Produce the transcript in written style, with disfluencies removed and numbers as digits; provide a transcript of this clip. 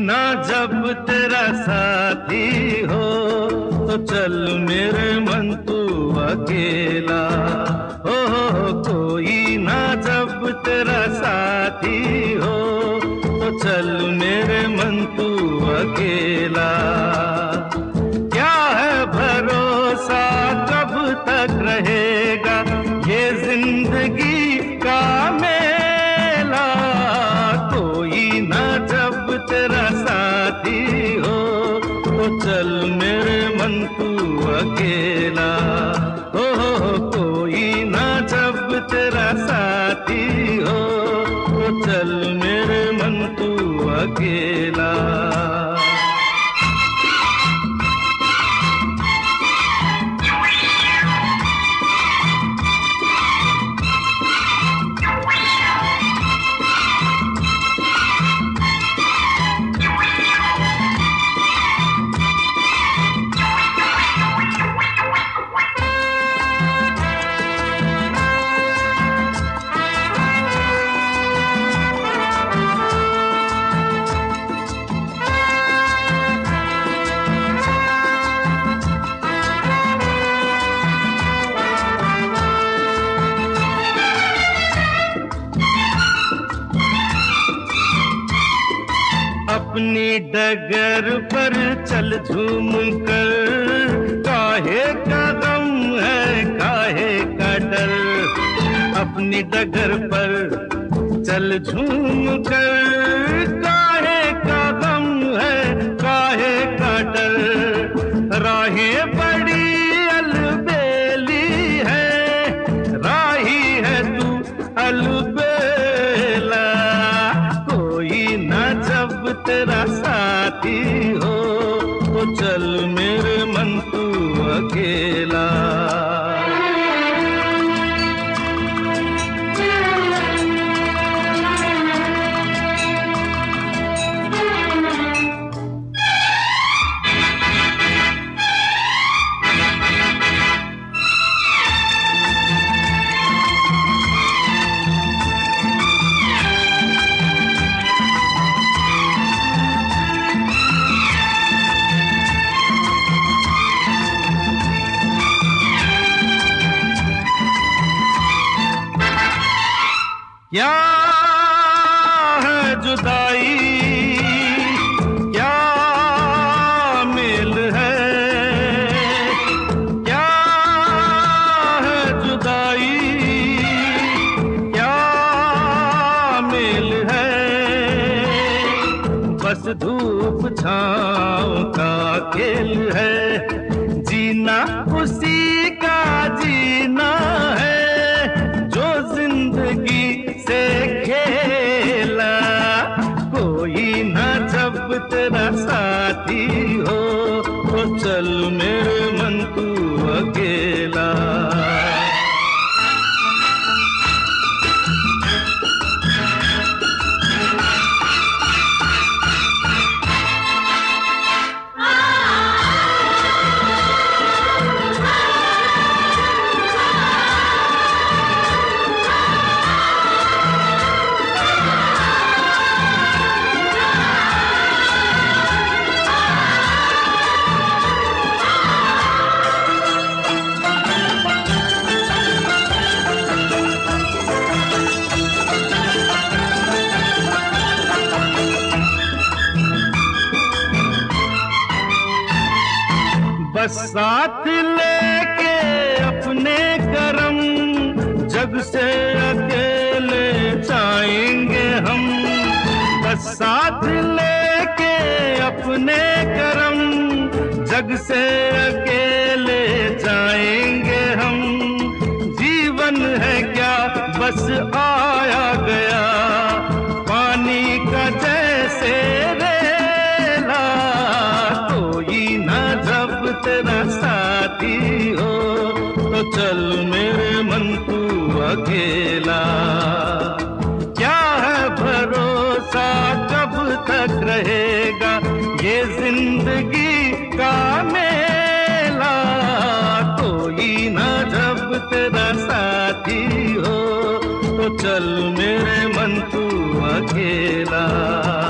ना जब तेरा साथी हो, तो चल मेरे मन तू अकेला। हो कोई ना जब तेरा साथी हो, तो चल मेरे मन तू अकेला। क्या है भरोसा कब तक रहेगा ये जिंदगी का मेला। कोई ना जब तेरा साथी हो, तो चल मेरे मन तू अकेला। हो कोई ना जब तेरा साथी हो, तो चल मेरे मन तू अकेला। अपनी डगर पर चल झूम कर, काहे का गम है काहे का डर। अपनी डगर पर चल झूम कर, काहे का गम है काहे का डर। राहें बड़ी अलबेली है, राही है तू अलबेला। कोई ना जब तेरा साथी हो, तो चल मेरे मन तू अकेला। क्या है जुदाई, क्या मेल है। क्या है जुदाई, क्या मेल है। बस धूप छाँव का खेल है, जीना उसी का जीना है जो जिंदगी से खेला। कोई ना जब तेरा साथी हो, तो चल मेरे मन तू अकेला। बस साथ लेके अपने करम, जग से अकेले जाएंगे हम। बस साथ लेके अपने करम, जग से अकेले जाएंगे हम। जीवन है क्या बस आया गया, पानी का जैसे रेला। कोई ना जब तेरा साथी हो, तो चल मेरे मन तू अकेला। क्या है भरोसा कब तक रहेगा ये जिंदगी का मेला। कोई ना जब तेरा साथी हो, तो चल मेरे मन तू अकेला।